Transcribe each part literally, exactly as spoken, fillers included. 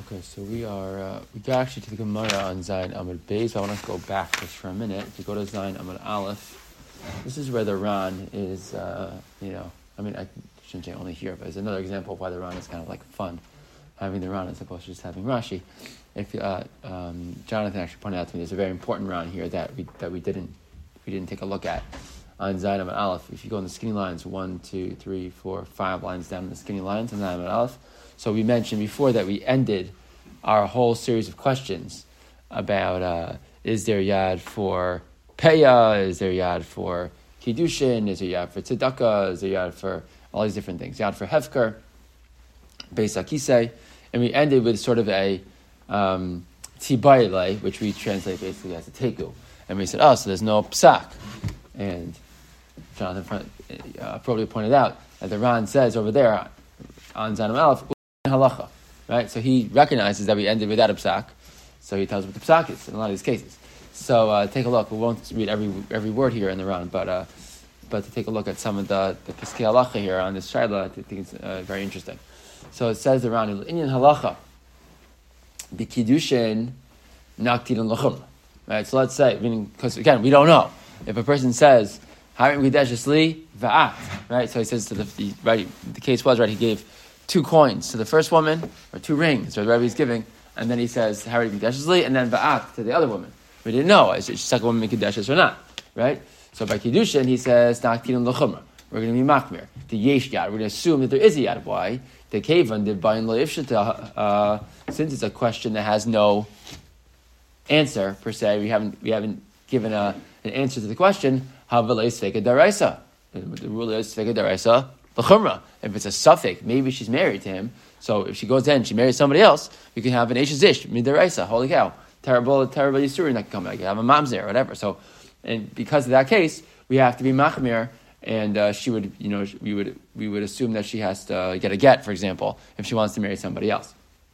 Okay, so we are, uh, we got actually to the Gemara on Zayin Amud Beis. I want to go back just for a minute. If you go to Zayin Amud Aleph, this is where the Ran is, uh, you know, I mean, I shouldn't say only here, but it's another example of why the Ran is kind of like fun, having the Ran as opposed to just having Rashi. If uh, um, Jonathan actually pointed out to me, there's a very important Ran here that we that we didn't we didn't take a look at on Zayin Amud Aleph. If you go in the skinny lines, one, two, three, four, five lines down in the skinny lines on Zayin Amud Aleph. So we mentioned before that we ended our whole series of questions about uh, is there yad for peya, is there yad for kiddushin, is there yad for tzedakah, is there yad for all these different things, yad for hefker, beis hakisei, and we ended with sort of a um, tibayle, which we translate basically as a teku, and we said, oh, so there's no psak, and Jonathan uh, appropriately pointed out that the Ran says over there on Zayin Amud Aleph, halacha, right? So he recognizes that we ended without a psak, so he tells us what the psak is in a lot of these cases. So uh, take a look. We won't read every every word here in the Ran, but uh, but to take a look at some of the the Piskei Halacha here on this shaila, I think it's uh, very interesting. So it says the Ran, Inyan halacha, the kiddushin naktin l'chumra, right? So let's say, meaning because again we don't know if a person says Harim Kidesh li va'at, right? So he says to the, the right. The case was right. He gave two coins to the first woman, or two rings, or the Rebbe is giving, and then he says, Harry Mikdash li, and then Ba'at to the other woman. We didn't know, is the second woman Mikdash or not, right? So by Kiddushin, he says, Naktin l'chumra. We're going to be Machmir. The Yesh Yad, we're going to assume that there is a Yad. Why? The Kevan, the Bayin lo ifshata, since it's a question that has no answer, per se, we haven't we haven't given a, an answer to the question, Havalei Sveka Daraisa. The rule is Sveka Daraisa, l'chumra. If it's a suffix, maybe she's married to him. So if she goes in, she marries somebody else, you can have an Ashes Ish, Midaraisa, holy cow. Terrible, terrible Yisurin that can come out. You can have a Mamzer or whatever. So, and because of that case, we have to be Machmir, and uh, she would, you know, we would we would assume that she has to get a get, for example, if she wants to marry somebody else.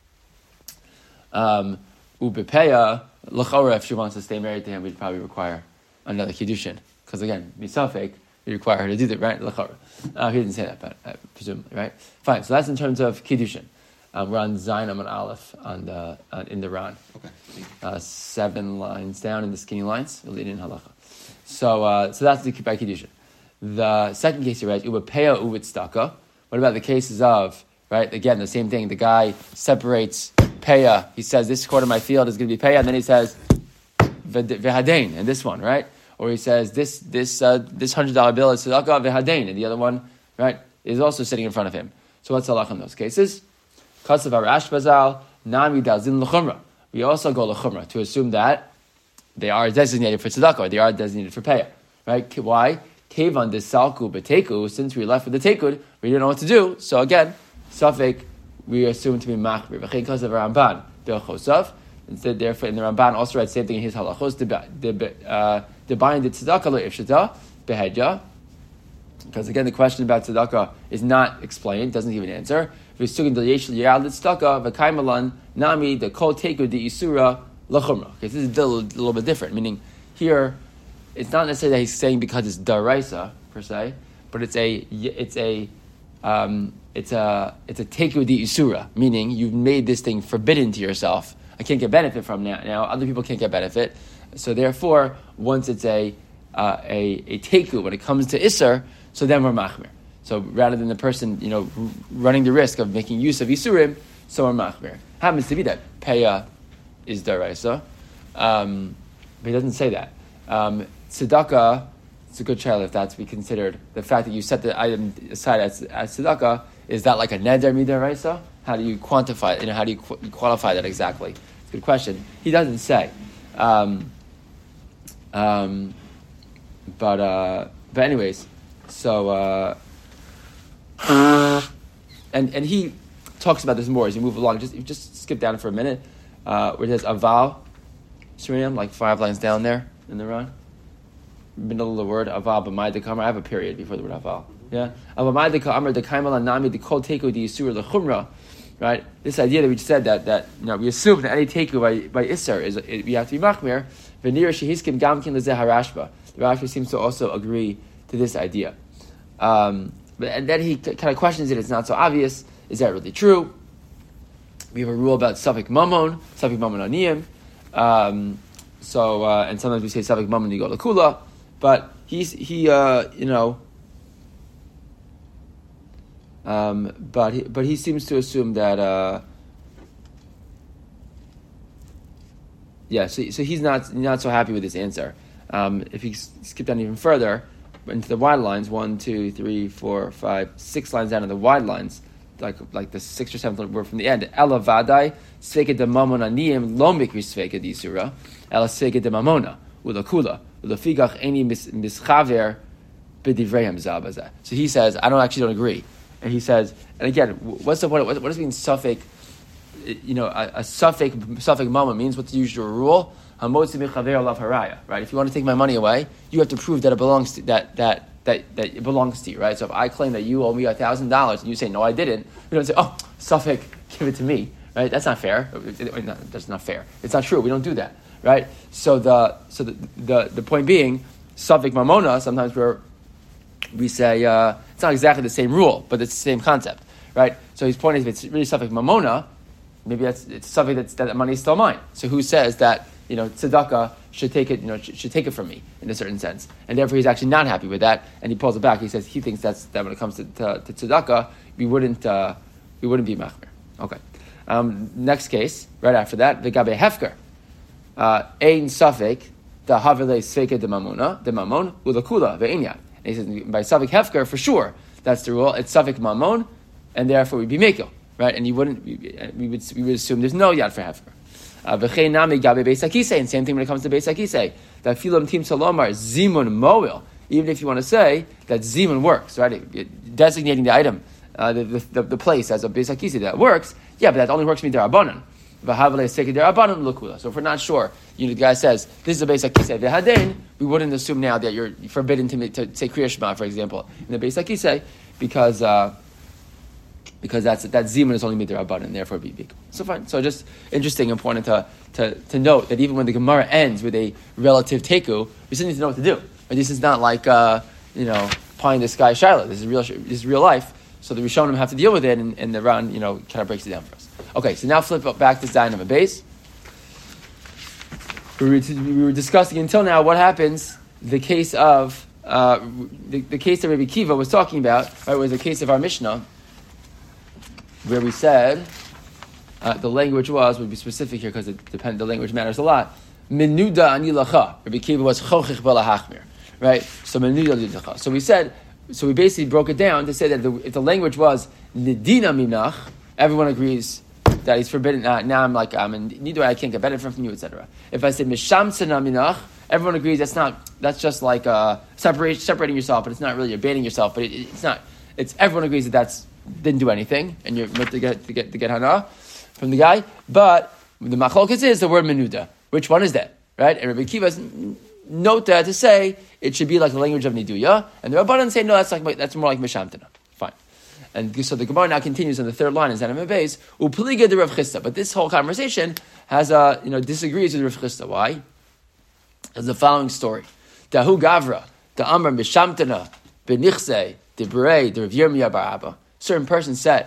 Um, Ubepeya, L'chora, if she wants to stay married to him, we'd probably require another Kiddushin. Because again, Misafek, we require her to do that, right? Uh, he didn't say that, but uh, presumably, right? Fine. So that's in terms of kiddushin. Um, we're on Zayin Amud Aleph on the uh, in the Ran. Okay. Uh, seven lines down in the skinny lines. We'll lead in halacha. So uh, so that's the by kiddushin. The second case he writes ubepeya uvitztaka. What about the cases of right? Again, the same thing. The guy separates peya. He says this quarter of my field is going to be peya, and then he says v'hadein, and this one, right? Or he says this this uh, this hundred dollar bill is tzedakah v'hadein, and the other one, right, is also sitting in front of him. So what's halach in those cases? Kasav Arash Bazal Nami Dazin l'chumra. We also go l'chumra to assume that they are designated for tzedakah, or they are designated for payah, right? Why? Kevan desalku beteku. Since we left with the tekud, we didn't know what to do. So again, safek we assume to be machmir. V'chein kasav Ramban be'chosav. Instead, therefore, in the Ramban also read the same thing in his halachos. The buying the tzedakah le'ifshata behedya, because again the question about tzedakah is not explained, doesn't give an answer. V'sugin the yeshel yad tzedakah v'kaimalan nami the kol teku the isura lachumra. Okay, this is a little, a little bit different. Meaning here, it's not necessarily that he's saying because it's daraisa per se, but it's a it's a um, it's a it's a teku the isura, meaning you've made this thing forbidden to yourself. I can't get benefit from now. Now other people can't get benefit. So therefore, once it's a uh, a a teku, when it comes to isur, so then we're machmir. So rather than the person, you know, r- running the risk of making use of isurim, so we're machmir. Happens to be that peya is daraisa, um, but he doesn't say that. Um, tzedakah, it's a good child if that's to be considered. The fact that you set the item aside as, as tzedakah, is that like a neder midaraisa? How do you quantify it? You know, how do you qu- qualify that exactly? It's a good question. He doesn't say. Um, um, but uh, but anyways, so uh, and and he talks about this more as you move along. Just just skip down for a minute, uh, where it says aval, Shriam, like five lines down there in the run. Middle of the word aval b'may dekamar. I have a period before the word aval. Yeah, b'may dekamar dekaimal nami dekol teku di yisur lechumra. Right, this idea that we just said that that you know we assume that any teku by by isser is it, we have to be machmir. V'nir shehiskim gamkin lezeh harashba. The Rashi seems to also agree to this idea. Um, but and then he c- kind of questions it. It's not so obvious. Is that really true? we have a rule about Safek Mamon, Safek Mamon Aniyim. Um, so, uh, and sometimes we say Safek Mamon Nigo Lakula. But he's, he, uh, you know, um, but he, but he seems to assume that, uh, yeah, so, so he's not not so happy with this answer. Um, if you skip down even further into the wide lines, one, two, three, four, five, six lines down in the wide lines, like like the sixth or seventh word from the end. Ela vadai sveka de mamon aniyim lo mikri sveka disura. Ela sveka de mamona ulakula ulafigach eni mischaver b'divrayim zabazah. So he says, I don't actually don't agree, and he says, and again, what's the point? What, what does it mean suffix? You know, a, a suffix suffix mamon means what's the usual rule? Hamotzi michaver alav haraya. Right? If you want to take my money away, you have to prove that it belongs to that that. That, that it belongs to you, right? So if I claim that you owe me a thousand dollars and you say no, I didn't, we don't say, oh, Suffolk, give it to me, right? That's not fair. That's not fair. It's not true. We don't do that, right? So the so the the, the point being, Suffolk Mamona. Sometimes we're we say uh, it's not exactly the same rule, but it's the same concept, right? So his point is, if it's really Suffolk Mamona, maybe that's it's something that's that money is still mine. So who says that you know tzedakah should take it, you know, should, should take it from me in a certain sense, and therefore he's actually not happy with that, and he pulls it back. He says he thinks that's that when it comes to to, to tzedakah, we wouldn't uh, we wouldn't be machmer. Okay. Um, next case, right after that, the gabe hefker, ein safek the havele sveka de mamona de mamon ulakula ve'inya. And he says by safek hefker for sure that's the rule. It's safek mamon, and therefore we'd be mekel, right? And you wouldn't we, we would we would assume there's no yad for hefker. Uh, and same thing when it comes to Beis HaKisei. That filam tim salomar zimun moil. Even if you want to say that zimun works, right? It, it, designating the item, uh, the, the the place as a Beis HaKisei that works. Yeah, but that only works with derabanan. So if we're not sure, you know, the guy says this is a Beis HaKisei v'hadein, we wouldn't assume now that you're forbidden to, to say Kriya Shema, for example, in the Beis HaKisei, because. Uh, Because that's that zimun is only midrabanan, and therefore be big. So fine. So just interesting, important to, to to note that even when the Gemara ends with a relative teku, we still need to know what to do. But this is not like uh, you know pie in the sky Shiloh. This is real. This is real life. So the Rishonim have to deal with it, and, and the Ran you know kind of breaks it down for us. Okay, so now flip back to Zayin Amud Beis. We were, we were discussing until now what happens. The case of uh, the, the case that Rabbi Kiva was talking about, right, was the case of our Mishnah, where we said uh, the language was would be specific here because it depend the language matters a lot. Menuda anilacha. Rabbi Kiva was chochich balahachmir, right? So menuda anilacha. So we said, so we basically broke it down to say that the, if the language was nidina minach, everyone agrees that he's forbidden. Uh, now I'm like I'm in neither I can't get benefit from you, et cetera. If I say mishamsana minach, everyone agrees that's not that's just like uh, separate, separating yourself, but it's not really you're banning yourself. But it, it's not. It's everyone agrees that that's. Didn't do anything, and you're meant to get to get to get hana from the guy. But the machlokes is the word menuda. Which one is that, right? And Rabbi Kiva's note that to say it should be like the language of niduya, and the Rabbanan say no, that's like that's more like mishamtana. Fine. And so the Gemara now continues on the third line in Zayin Amud Beis, upliga de Rav Chisda. But this whole conversation has a you know disagrees with Rav Chisda. Why? There's the following story: Dahu Gavra, the Amr mishamtana, benichse, de Berei, de Rav Yirmiyah bar Abba. Certain person said,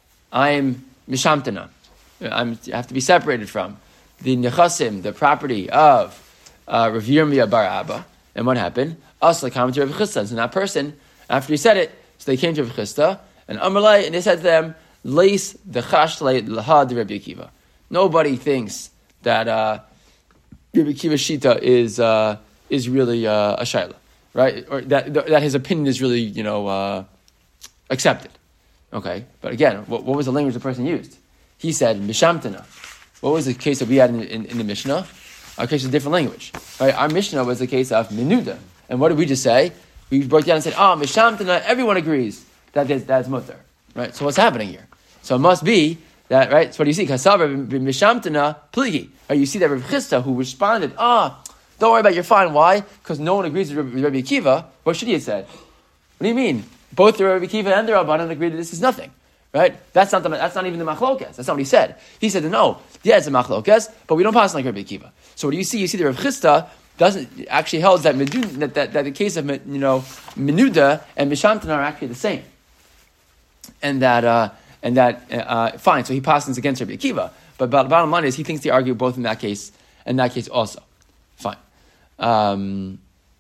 I'm mishamtana. I'm, I have to be separated from the nechasim, the property of uh, Rav Yirmiyah bar Abba. And what happened? Us, like coming to Rav Chisda. So that person, after he said it, so they came to Rav Chisda, and Amalai, and they said to them, Leis the chashlei lahad Rabbi Akiva. Nobody thinks that uh, Rabbi Akiva's shita is uh, is really uh, a shaila, right? Or that that his opinion is really, you know, uh, accepted. Okay, but again, what, what was the language the person used? He said mishamtana. What was the case that we had in, in, in the Mishnah? Our case was a different language. Right? Our Mishnah was the case of menuda. And what did we just say? We broke down and said, oh, mishamtana, everyone agrees that that's mutter. Right? So what's happening here? So it must be that, right? So what do you see? Kasav mishamtana pligi. Right? You see that Rav Chisda who responded, ah, oh, don't worry about it, you're fine. Why? Because no one agrees with Rabbi Akiva. What should he have said? What do you mean? Both the Rabbi Akiva and the Rabbanan agreed that this is nothing, right? That's not the, that's not even the machlokes. That's not what he said. He said, no, yeah, it's a machlokes, but we don't pass like Rabbi Akiva. So what do you see? You see the Rav Chisda doesn't actually holds that, that, that, that the case of you know menuda and mishamtana are actually the same, and that uh, and that uh, fine. So he passes against Rabbi Akiva, but the bottom line is he thinks they argue both in that case and that case also. Fine. Um,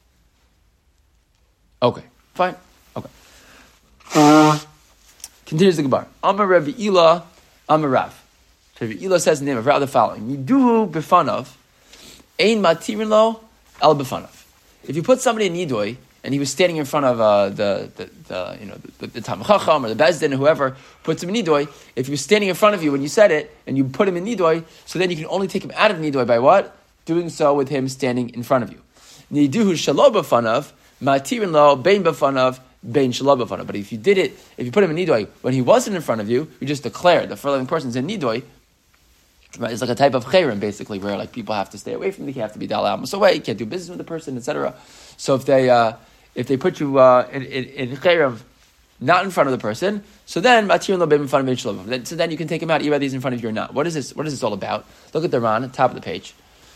okay. Fine. Okay. Uh, Continues the Gemara. Amar Rabbi Ila, Amar Rav. So Rabbi Ila says in the name of Rav the following: Niduhu b'fanav, ein matirin lo el b'fanav. If you put somebody in Nidoi, and he was standing in front of uh, the, the, the, you know, the, the Talmid Chacham or the Bezdin or whoever puts him in Nidoi, if he was standing in front of you when you said it, and you put him in Nidoi, so then you can only take him out of Nidoi by what? Doing so with him standing in front of you. Niduhu shalo b'fanav, matirin lo bein b'fanav, bein shalo b'fanav. But if you did it, if you put him in Nidoi when he wasn't in front of you, you just declared the following person's in Nidoi. Right? It's like a type of chayrim, basically, where like people have to stay away from you, you have to be dal amos away, you can't do business with the person, et cetera. So if they uh, if they put you uh, in, in, in chayrim not in front of the person, so then matir lo bein in front of bein shalo b'fanav. So then you can take him out, either he's in front of you or not. What is this? What is this all about? Look at the Ran, top of the page.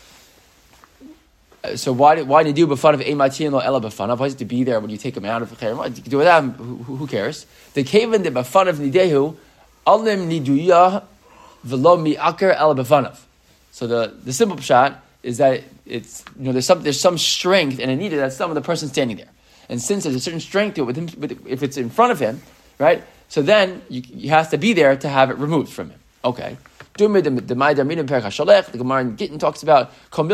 So why why did you do b'fanav ein matir lo ela b'fanav? Why is it to be there when you take him out of the chayrim? You can do without him. Who, who cares? The kaven de b'fanav nidehu alim niduyah. So the, the simple pshat is that it's, you know, there's some there's some strength and a need that some of the person standing there, and since there's a certain strength to it with him, with, if it's in front of him, right? So then you, you has to be there to have it removed from him. Okay. The Gemara in Gittin talks about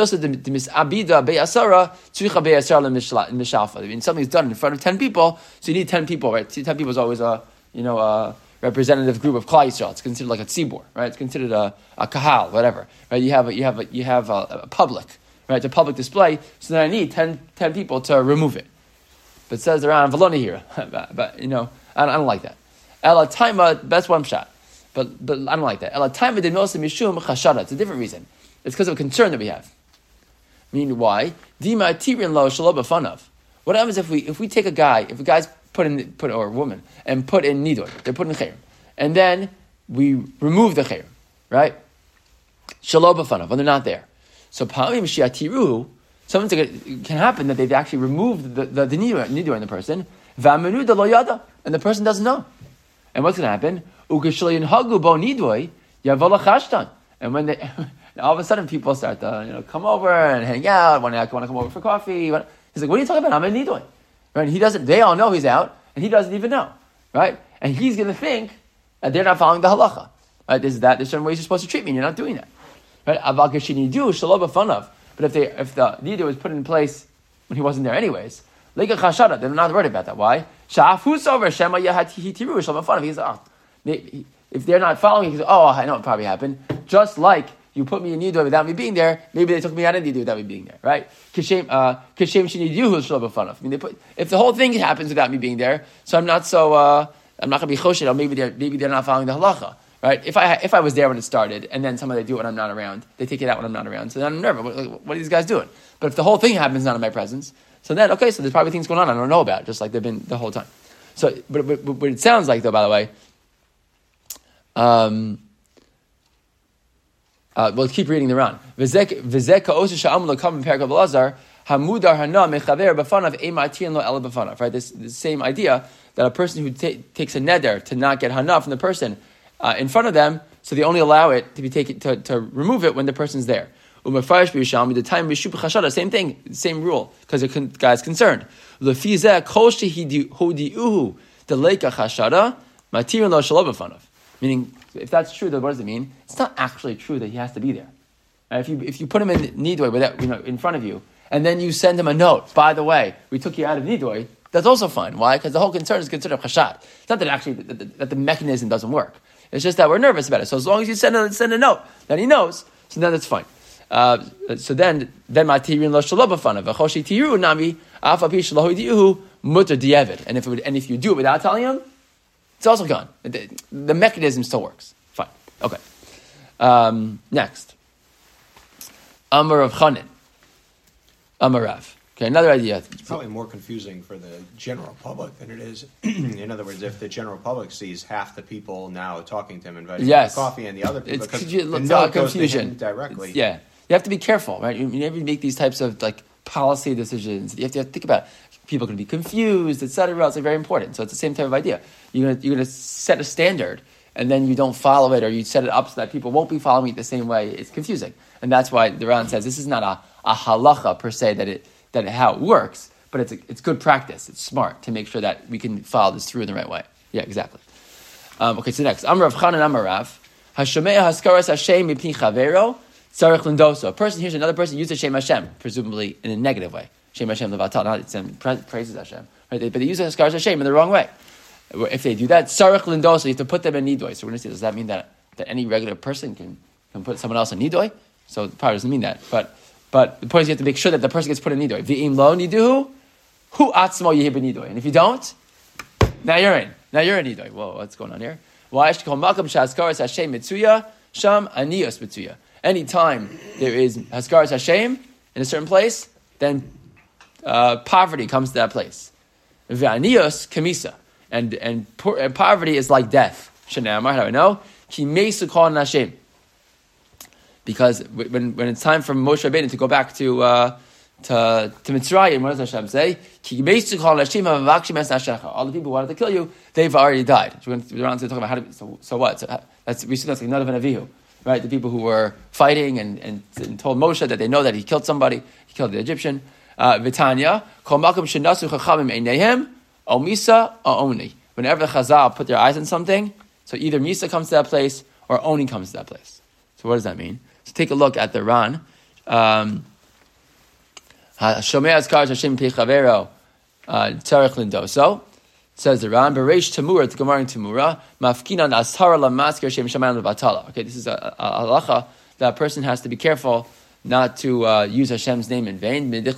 when something's done in front of ten people, so you need ten people, right? Ten people is always a you know a representative group of Klal Yisrael. It's considered like a tzibur, right? It's considered a, a kahal, whatever, right? You have a, you have a, you have a, a public, right? It's a public display. So then I need ten, ten people to remove it. But it says around Valoni here, but, but you know, I don't, I don't like that. Ela taima, that's one shot, but but I don't like that. Ela taima de nosa mishum chashada. It's a different reason. It's because of a concern that we have. I mean, why? Dima tirin lo shalo b'fanav. What happens if we if we take a guy, if a guy's put in put or a woman and put in nidor, they're put in chayrim, and then we remove the chayrim, right? Shalo b'fanav when they're not there. So pa'amim shiatiru, something it can happen that they've actually removed the the, the nidor, nidor in the person, v'amenu de lo yada, and the person doesn't know. And what's going to happen? Ukeshalayin hagu bo nidoi yavala chashtan, and when they all of a sudden people start to you know come over and hang out. Want to want to come over for coffee? He's like, what are you talking about? I'm in nidoi. Right? He doesn't. They all know he's out, and he doesn't even know, right? And he's going to think that they're not following the halacha, right? This is that. There's certain ways you're supposed to treat me, and you're not doing that, right? Aval kashini do shalom b'fanav. But if they, if the nidor was put in place when he wasn't there, anyways, lega chashada, they're not worried about that. Why? Sha'afus over shema yahati tiru shalom b'fanav. He's oh, if they're not following, he says, oh, I know what probably happened. Just like you put me in nidor without me being there, maybe they took me out of nidor without me being there, right? Kishem shenidyuhu shalom b'fanav. I mean, they put if the whole thing happens without me being there, so I'm not so uh, I'm not going to be choshed. Or maybe they're maybe they're not following the halacha, right? If I if I was there when it started, and then somebody do it when I'm not around, they take it out when I'm not around, so then I'm nervous. What, what are these guys doing? But if the whole thing happens not in my presence, so then okay, so there's probably things going on I don't know about, just like they've been the whole time. So, but but, but what it sounds like though, by the way. Um, Uh, we'll keep reading the Ran. V'zek ka'osu sha'amu l'kam v'perek Elazar hamudar hana mechaver b'fanav e'matirin lo ela b'fanav. Right, this the same idea that a person who ta- takes a neder to not get hana from the person uh, in front of them, so they only allow it to be taken to, to remove it when the person's there. Umefarish b'yisham the time b'shup chashada, same thing, same rule because the con- guy's concerned. Lefizeh kol shehodiuhu deleka chashada matirin lo shelo b'fanav. Meaning, if that's true, then what does it mean? It's not actually true that he has to be there. Right? If you if you put him in nidoi without you know in front of you, and then you send him a note. By the way, we took you out of nidoi. That's also fine. Why? Because the whole concern is considered chashat. It's not that actually that the, that the mechanism doesn't work. It's just that we're nervous about it. So as long as you send a send a note, then he knows. So then that's fine. Uh, so then then matirin lo shelo b'fanav v'choshi tiru nami afa pi shelo hidiuhu mutar di'evid. And if it would, and if you do it without telling him, it's also gone. The, the mechanism still works. Fine. Okay. Um, next. Amar of Chanin. Amar Rav. Okay, another idea. It's probably more confusing for the general public than it is. In other words, if the general public sees half the people now talking to him, inviting yes. him to coffee, and the other people, it's because confu- the it's note confusion. goes to him directly. It's, yeah. You have to be careful, right? You, you never make these types of like policy decisions. You have to, you have to think about people can be confused, et cetera. It's like very important. So it's the same type of idea. You're going you're to set a standard and then you don't follow it, or you set it up so that people won't be following it the same way, it's confusing. And that's why the Ran says this is not a, a halacha per se that it that it, how it works, but it's a, it's good practice. It's smart to make sure that we can follow this through in the right way. Yeah, exactly. Um, okay, so next, Amar Rav Chanan Amar Rav, Hashomei haskaras Hashem mipni chavero tzarich lindoso. A person hears another person use the Shem Hashem, presumably in a negative way. Shem Hashem levatal, not it's um, praises Hashem, right? They, but they use the haskaras Hashem in the wrong way. If they do that, tzarich lindoso, you have to put them in nidoy. So we're going to see, does that mean that, that any regular person can, can put someone else in nidoy? So it probably doesn't mean that, but but the point is you have to make sure that the person gets put in nidoy. V'im lo niduhu, hu atzmo yehi b'nidoy. And if you don't, now you're in. Now you're in nidoy. Whoa, what's going on here? Why should call makam shaskaras Hashem mitzuya sham aniyos mitzuya? Anytime there is haskaras Hashem in a certain place, then uh, poverty comes to that place. V'aniyos kamisa, and and, poor, and poverty is like death. Shenamar, how do I know? Ki meisu kol Hashem. Because when, when it's time for Moshe Rabbeinu to go back to uh, to, to Mitzrayim, what does Hashem say? All the people who wanted to kill you, they've already died. So we're going to, we're going to talk about how to. So, so what? So that's we see that's like Nadav and Avihu, right? The people who were fighting and, and, and told Moshe that they know that he killed somebody. He killed the Egyptian. Vitanya kol makom shenasu chachamim eineihem o misa o oni. Whenever the Chazal put their eyes on something, so either Misa comes to that place or Oni comes to that place. So what does that mean? So take a look at the Ran. Um, Shomei Azkar Hashem Pechavero Tzarech Lindoso. Says the Ran, Bereish Tamura, the Gemara in Tamura, Mafkinan Ashara Lamasker Shem Shaman Levatala. Okay, this is a, a, a halacha that a person has to be careful not to uh, use Hashem's name in vain. Right? They,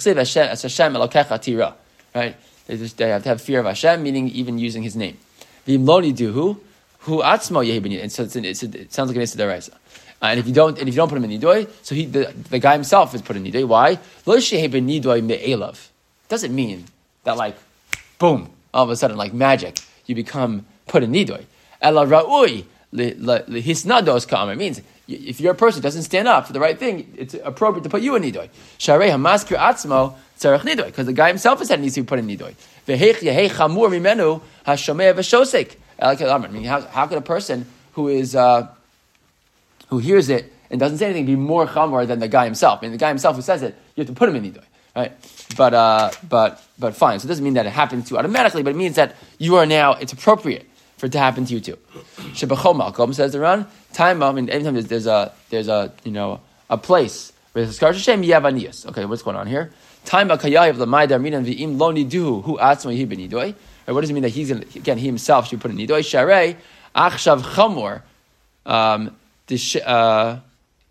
just, they have to have fear of Hashem, meaning even using His name. V'imloni duhu hu atzmo yehi b'nidoy. And so it's, it's, it sounds like an Issa D'Oraisa. Uh, and if you don't, and if you don't put him in nidoy, so he the, the guy himself is put in nidoy. Why? Lo shehi b'nidoy me'elav. Doesn't mean that like, boom, all of a sudden like magic, you become put in nidoy. Ela ra'ui lehisnados ka'amar. It means if you're a person who doesn't stand up for the right thing, it's appropriate to put you in nidoy. Sharei hamaskir atzmo tzarech nidoy, because the guy himself is that needs to be put in nidoy. Ve'hech yehei chamur mimenu hashomei v'shosek. I mean, how, how could a person who is uh, who hears it and doesn't say anything be more chamor than the guy himself? I mean, the guy himself who says it, you have to put him in nidoy, right? But uh, but but fine. So it doesn't mean that it happens to you automatically, but it means that you are now. It's appropriate for it to happen to you too. Shebachol malkom, says the Ran. Time, I mean, anytime there's, there's a there's a you know a place where there's a skar Hashem, you have aniyas. Okay, what's going on here? Time akayav l'mayda minan v'im lo niduhu hu atzmo yehi b'nidoy. What does it mean that he's gonna, again he himself should put in nidoy? Sharei achshav chamor. Um, uh,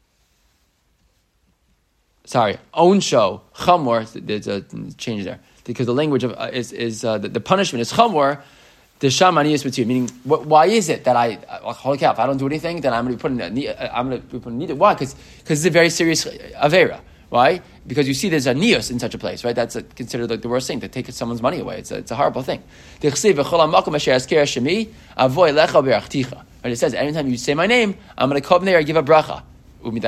sorry, onsho chamor. There's a change there because the language of uh, is is uh, the, the punishment is chamor. The shamaniyas with you, meaning what, why is it that I like, holy cow, if I don't do anything, then I'm going to be put in a, I'm going to be put in nidoy. Why? Because because it's a very serious avera. Why? Because you see there's a nios in such a place, right? That's a, considered like the worst thing, to take someone's money away. It's a, it's a horrible thing. Right? It says, anytime you say my name, I'm going to come there and give a bracha. If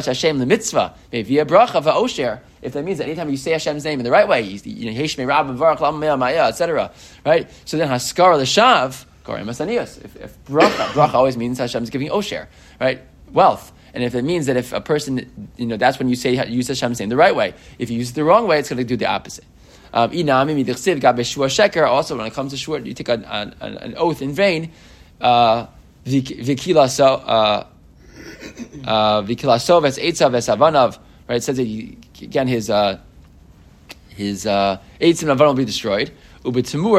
that means that anytime you say Hashem's name in the right way, you know, et cetera. Right? So then Haskara l'shav, if, if bracha, bracha always means Hashem's giving osher, right? Wealth. And if it means that if a person, you know, that's when you say use Hashem's name the right way. If you use it the wrong way, it's going to do the opposite. Um, also, when it comes to shua, you take an, an, an oath in vain. Uh, right? It says that he, again his uh, his uh, eitzim uh, will be destroyed. And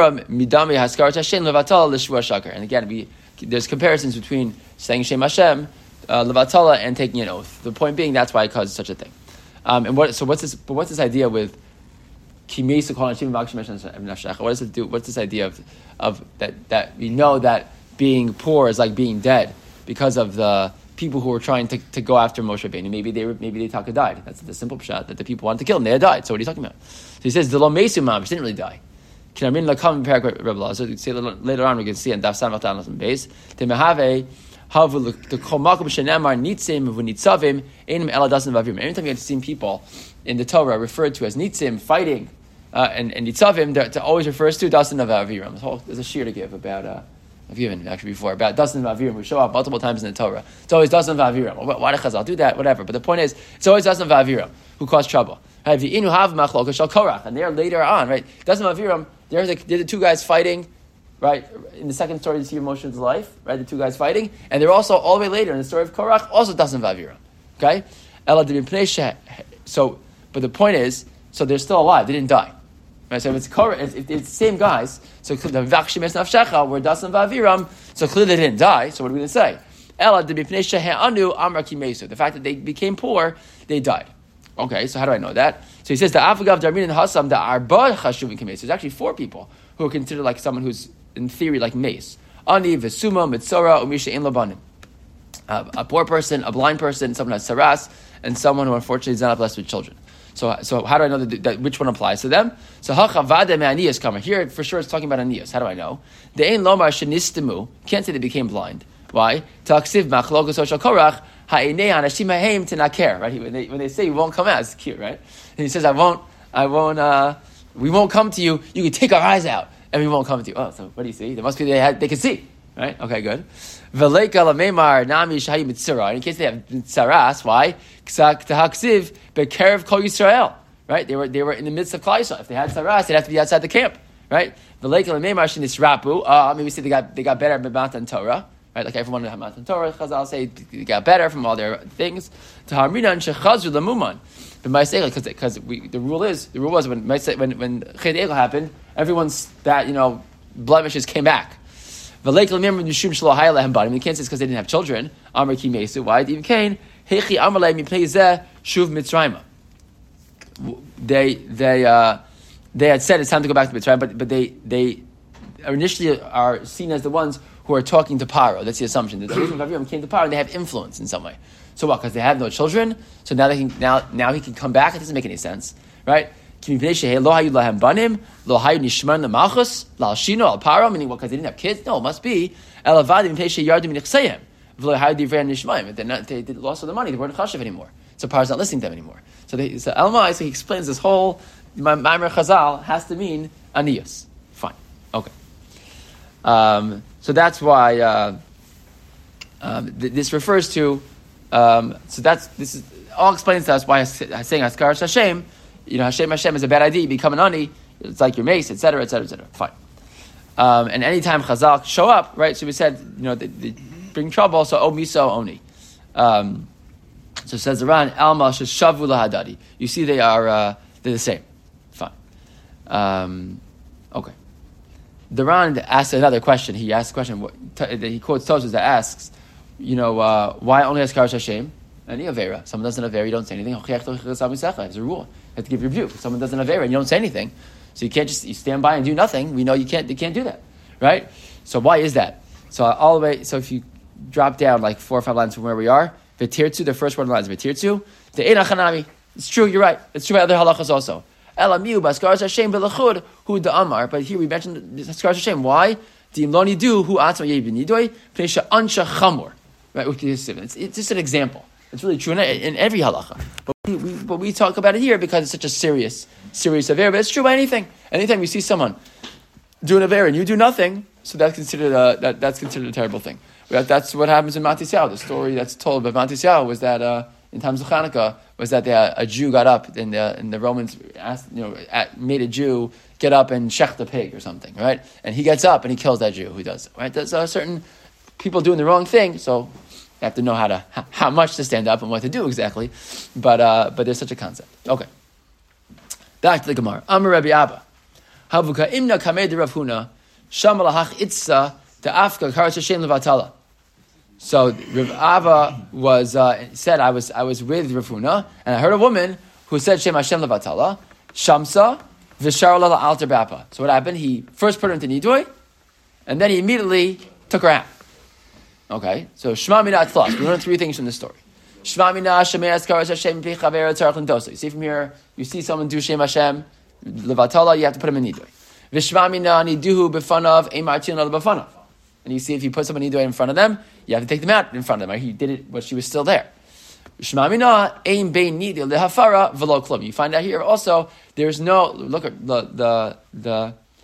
again, we, there's comparisons between saying Shem Hashem, uh, levatala, and taking an oath. The point being, that's why it causes such a thing. Um, and what? So what's this? But what's this idea with kimei What does it do? What's this idea of of that that we know that being poor is like being dead because of the people who were trying to, to go after Moshe Rabbeinu? Maybe they were, maybe they taka died. That's the simple pshat, that the people wanted to kill him. They had died. So what are you talking about? So he says the lo mesu mamish didn't really die. Can I mean lakam paragraph Rebbe Lazar? So later on we can see in Daf Samach Tanos and Beis they mehave havu the kol makom shenemar nitzim v'nitzavim einim eladasim v'avim. Anytime you have seen people in the Torah referred to as nitzim, fighting, uh, and, and nitzavim, that always refers to dasim of aviram. There's a shir to give about uh, I've given actually before about Dasan Vaviram. We show up multiple times in the Torah. It's always Dasan Vaviram. Why did Chazal do that? Whatever. But the point is, it's always Dasan Vaviram who caused trouble. And they're later on, right? Dasan Vaviram. They're the, they're the two guys fighting, right? In the second story, you see Moshe's life, right? The two guys fighting, and they're also all the way later in the story of Korach, also Dasan Vaviram. Okay. So, but the point is, so they're still alive. They didn't die. Right, so if it's, Korah, if it's the same guys, so the Vakshim Es Nafshecha were Dasan Vaviram, so clearly they didn't die. So what are we going to say? Ela de Bipnei Shehe'anu Amar Kimesu. The fact that they became poor, they died. Okay, so how do I know that? So he says the Afagav Darmin and Hasam the Arba Chashuvin Kimesu. There's actually four people who are considered like someone who's in theory like Mace. Ani Vesuma Mitzora Umisha Ein Labanim. A poor person, a blind person, someone who has saras, and someone who unfortunately is not blessed with children. So, so how do I know that, that which one applies to them? So hachavade me'aniyas kama. Here, for sure, it's talking about aniyas. How do I know? The ein lomar shenistimu. Can't say they became blind. Why? Taksiv machlokos oshal korach ha'inei anashim ha'heim tenaker. Right? When they, when they say you won't come out, it's cute, right? And he says, I won't, I won't, uh, we won't come to you. You can take our eyes out, and we won't come to you. Oh, so what do you see? There must be they had, they can see, right? Okay, good. V'leika lamemar nami shahi mitzara. In case they have mitzaras, why? Ksak tahaksiv bekerev kol Yisrael. Right? They were they were in the midst of Klal Yisrael. If they had saras, they'd have to be outside the camp. Right? V'leika lamemar shenisrapu. Ah, maybe we say they got they got better at Matan Torah. Right? Like everyone at Matan Torah, Chazal say they got better from all their things. Taharminan shechazru lamuman. But because because the rule is the rule was when when when Ched Egel happened, everyone's that you know blemishes came back. You can't say it's because they didn't have children. Amar ki mesu. Why? Even Cain. Hechi amalei mipnei zeh shuv mitzrayma. They they uh, they had said it's time to go back to Mitzrayim, but but they they initially are seen as the ones who are talking to Paro. That's the assumption that the reason Avram came to Paro and they have influence in some way. So what? Because they have no children. So now they can now now he can come back. It doesn't make any sense, right? Meaning what? Because they didn't have kids? No, it must be. They're not, they, they lost all the money. They weren't chashiv anymore. So Paro's not listening to them anymore. So, they, so Elmai, so he explains this whole Maimer Chazal has to mean aniyas. Fine. Okay. Um, so that's why uh, um, th- this refers to. Um, so that's this is all explains to us why saying Haskaras Hashem. You know, Hashem Hashem is a bad idea. You become an ani. It's like your mace, et cetera, et cetera, et cetera. Fine. Um, and anytime Chazal show up, right? So we said, you know, they, they bring trouble. So o miso oni. Um, so it says around Alma sheshavu lahadadi. You see, they are uh, they're the same. Fine. Um, okay. The Ran asks another question. He asks a question. What, t- he quotes Tosfos that asks, you know, uh, why only Haskaras Hashem? Any avera. Someone does an avera, you don't say anything. It's a rule. You have to give your view. If someone does an avera and you don't say anything, so you can't just you stand by and do nothing. We know you can't. You can't do that, right? So why is that? So all the way. So if you drop down like four or five lines from where we are, v'tirtzu, the first one lines v'tirtzu, the einachanami. It's true. You're right. It's true by other halachas also. Elamiu baskaras Hashem belachud hu da'amar. But here we mentioned Haskaras Hashem. Why? The imloni do hu atzma yebin nidoy pneisha ansha chamor. Right? It's, it's just an example. It's really true in, in every halacha. But we, we, but we talk about it here because it's such a serious, serious affair. But it's true by anything. Anytime you see someone doing an affair and you do nothing, so that's considered a, that, that's considered a terrible thing. That, that's what happens in Matisyahu. The story that's told by Matisyahu was that uh, in times of Hanukkah was that they, uh, a Jew got up and the, and the Romans asked, you know, at, made a Jew get up and shecht a pig or something, right? And he gets up and he kills that Jew who does it, right? There's uh, certain people doing the wrong thing, so you have to know how to how much to stand up and what to do exactly, but uh, but there's such a concept. Okay, back to the Gemara. Amar Rabbi Abba, Havuka imna kamei de Rav Huna, shamal hach itza de afka karas Hashem levatala. So Rav Abba was uh, said, I was I was with Rav Huna and I heard a woman who said Shem Hashem levatala, shamsa v'sharala la alter bapa. So what happened? He first put her into nidui, and then he immediately took her out. Okay, so Shema Mina Tzlas. We learn three things from this story. Shema Mina Shemei Haskaras Hashem Pi Chaver Tzarich L'Dosa. You see from here, you see someone do Shem Hashem Levatala, you have to put him in Nidui. V'Shema Mina Niduhu B'Fanav Ein Martin Al B'Fanav. And you see if you put someone Nidui in front of them, you have to take them out in front of them. Right? He did it when she was still there. Shema Mina Ein Bein Nidui Lehafara V'Lo Klum. You find out here also, there's no, look at the, the, the,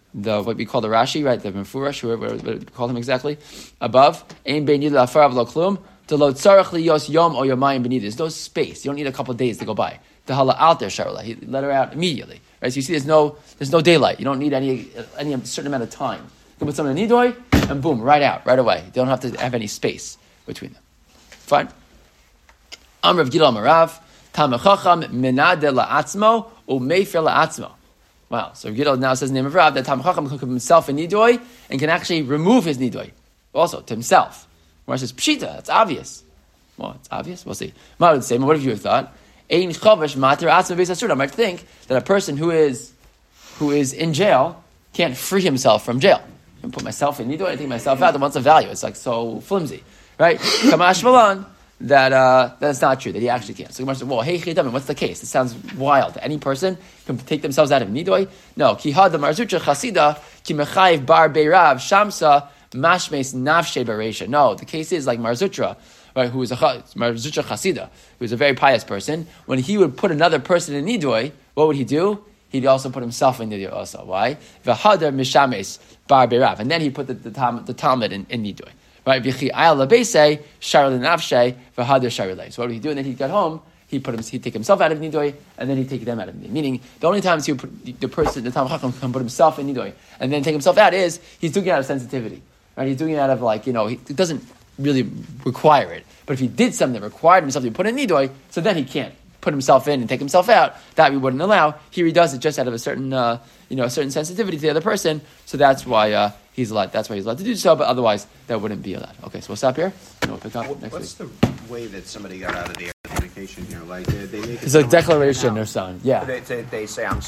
the what we call the Rashi, right? The Mefurash, whatever we call him exactly, above. Ein bein yid la'afar v'lo klum. To lo tzarach liyos yom or yomayim benid. There's no space. You don't need a couple of days to go by. The hala out there, Sharola. He let her out immediately. Right? So you see, there's no there's no daylight. You don't need any any certain amount of time. You can put someone in nidoy and boom, right out, right away. You don't have to have any space between them. Fine. Amr of Gidal Marav, Tamachacham Menade La'atzmo Umefer La'atzmo. Wow. So Gidal now says in the name of Rav that Tamachacham can put himself in nidoy and can actually remove his nidoy also to himself. Where says Pshita, that's obvious. Well, it's obvious. We'll see. Ma would say, what if you have thought? Ein Chovesh Matir Atzmo Beis Asur. I might think that a person who is who is in jail can't free himself from jail. I can put myself in nidoy, I take myself out. Then what's the value? It's like so flimsy, right? Kamash Malan. That uh, that's not true, that he actually can't. So Gemara says, well, hey, Chidamim, what's the case? It sounds wild. Any person can take themselves out of nidoy? No. Ki hada marzutra chasida, ki mechayiv bar beirav, shamsa, mashmes nafshe beresha. No, the case is like Marzutra, right, who is a Marzutra chasida, who is a very pious person. When he would put another person in nidoy, what would he do? He'd also put himself in nidoy also. Why? V'hadar mishames bar beirav. And then he put the, the, the, the Talmud in, in nidoy. Right, v'chi ayal labese shar lenafshe v'hader shar lei. So what would he do? And then he'd get home. He put him. He'd take himself out of nidoy, and then he'd take them out of nidoy. Meaning, the only times he would put, the person, the Talmud Chacham, can put himself in nidoy, and then take himself out is he's doing it out of sensitivity. Right, he's doing it out of like you know, he, it doesn't really require it. But if he did something that required himself to be put in nidoy, so then he can't put himself in and take himself out. That we wouldn't allow. Here he does it just out of a certain, uh, you know, a certain sensitivity to the other person. So that's why. Uh, He's allowed. That's why he's allowed to do so, but otherwise that wouldn't be allowed. Okay, so we'll stop here. And we'll pick up What, next what's week. the way that somebody got out of the communication here? Like they, they make it It's a sound declaration like or something. Yeah. They, they, they say I'm